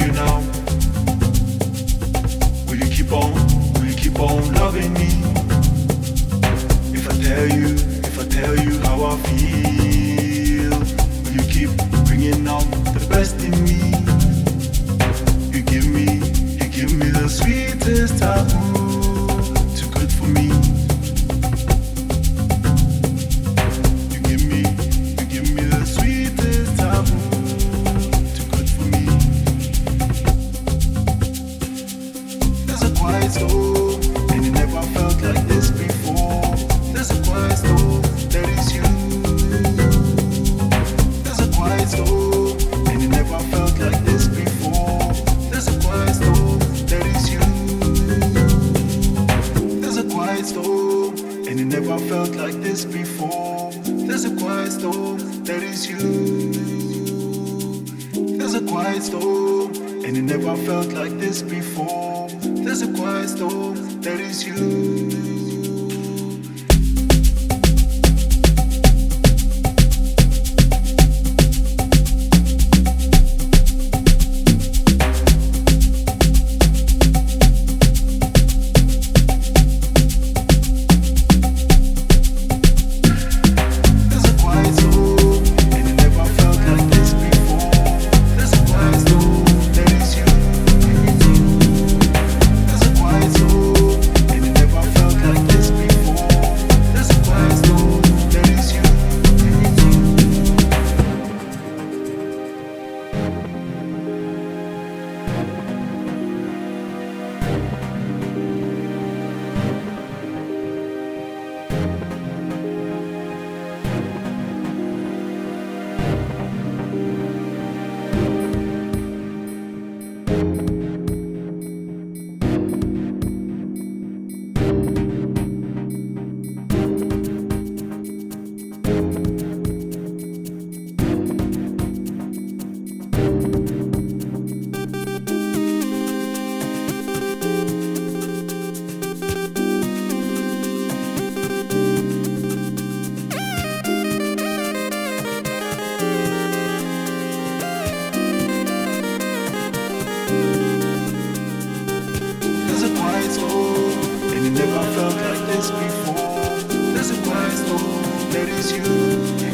you now? Will you keep on loving me? If I tell you how I feel, will you keep bringing out the best in me? You give me the sweetest taboo, too good for me. You give me the sweetest taboo, too good for me. There's a quiet storm, and it never felt like this before. There's a quiet storm, that is you. There's a quiet storm, and it never felt like this before. There's a quiet storm, that is you. There's a quiet storm, and it never felt like this before. There's a quiet storm, that is you. There's a quiet storm, and it never felt like this before. There's a quiet storm, that is you. And it never felt like this before. There's a quiet storm, that is you.